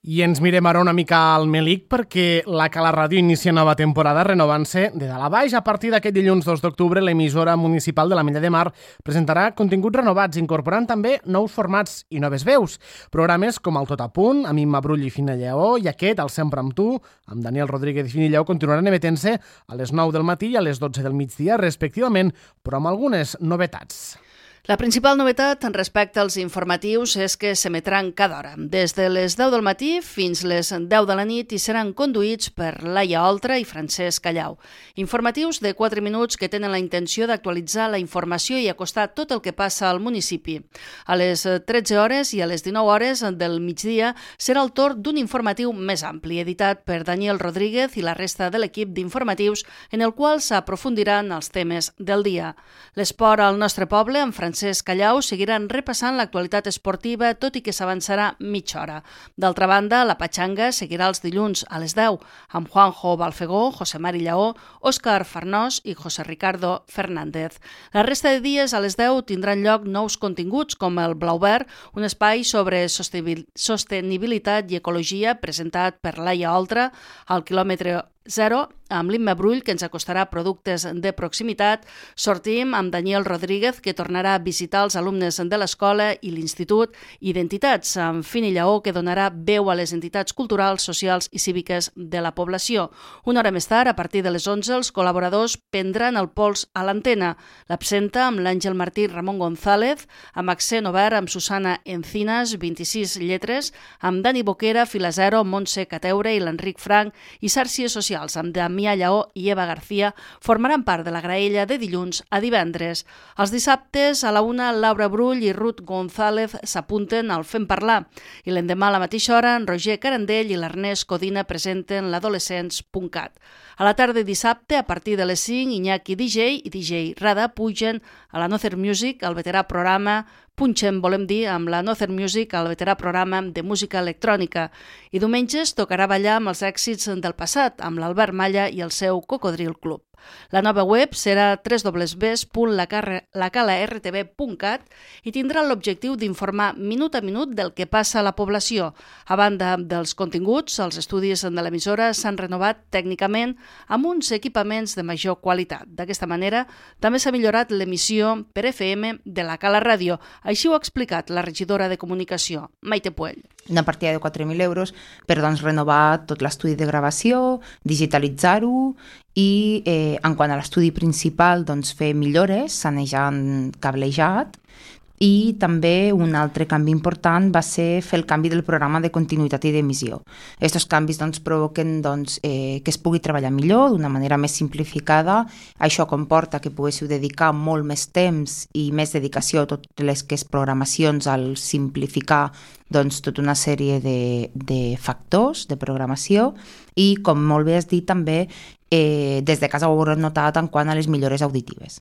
I ens mirem ara una mica al Melic perquè la Cala Ràdio inicia nova temporada renovant-se de dalt a baix. A partir d'aquest dilluns 2 d'octubre, l'emissora municipal de l'Ametlla de Mar presentarà continguts renovats, incorporant també nous formats i noves veus. Programes com el Tot a Punt, amb Imma Brull i Fina Lleó, i aquest, el Sempre amb tu, amb Daniel Rodríguez i Fina Lleó, continuaran emetent-se a les 9 del matí i a les 12 del migdia, respectivament, però amb algunes novetats. La principal novetat respecte als informatius és que s'emetran cada hora, des de les 10 del matí fins les 10 de la nit, i seran conduïts per Laia Oltra i Francesc Callau. Informatius de 4 minuts que tenen la intenció d'actualitzar la informació i acostar tot el que passa al municipi. A les 13 hores i a les 19 hores del migdia serà el torn d'un informatiu més ampli, editat per Daniel Rodríguez i la resta de l'equip d'informatius, en el qual s'aprofundiran els temes del dia. L'esport al nostre poble, amb Francesc Callau, seguiran repassant l'actualitat esportiva, tot i que s'avançarà mitja hora. D'altra banda, la Patxanga seguirà els dilluns a les 10, amb Juanjo Balfegó, José Mari Lleó, Òscar Farnós i José Ricardo Fernández. La resta de dies a les 10 tindran lloc nous continguts, com el Blauvert, un espai sobre sostenibilitat i ecologia presentat per Laia Oltra, al quilòmetre 0, amb l'Imma Brull, que ens acostarà productes de proximitat. Sortim amb Daniel Rodríguez, que tornarà a visitar els alumnes de l'escola i l'institut. Identitats, amb Fina Lleó, que donarà veu a les entitats culturals, socials i cíviques de la població. Una hora més tard, a partir de les 11, els col·laboradors prendran el pols a l'antena. L'absenta amb l'Àngel Martí Ramon González, amb accent obert amb Susana Encinas, 26 lletres, amb Dani Boquera, Fila Zero, Montse Cateure i l'Enric Frank, i Xàrcies Socials, amb Damià Lleó i Eva García, formaran part de la graella de dilluns a divendres. Els dissabtes, a la 1, Laura Brull i Ruth González s'apunten al Fem Parlar, i l'endemà a la mateixa hora, en Roger Carandell i l'Ernest Codina presenten l'Adolescents.cat. A la tarda de dissabte, a partir de les 5, Iñaki DJ i DJ Rada pugen a la Nocer Music, el veterà programa Punxem, volem dir, amb la Nocer Music, el veterà programa de música electrònica. I diumenges tocarà ballar amb els èxits del passat, amb l'Albert Malla i el seu Cocodril Club. La nova web serà www.lacalaRTV.cat i tindrà l'objectiu d'informar minut a minut del que passa a la població. A banda dels continguts, els estudis de l'emissora s'han renovat tècnicament amb uns equipaments de major qualitat. D'aquesta manera, també s'ha millorat l'emissió per FM de la Cala Ràdio. Així ho ha explicat la regidora de Comunicació, Maite Puell. Una partida de 4.000 euros per renovar tot l'estudi de gravació, digitalitzar-ho i en quant a l'estudi principal fer millores, sanejant cablejat, i també un altre canvi important va ser fer el canvi del programa de continuïtat i d'emissió. Aquests canvis provoquen que es pugui treballar millor, d'una manera més simplificada. Això comporta que poguéssiu dedicar molt més temps i més dedicació a totes les que és programacions al simplificar tota una sèrie de factors de programació i, com molt bé has dit, també des de casa ho haurem notat en quant a les millores auditives.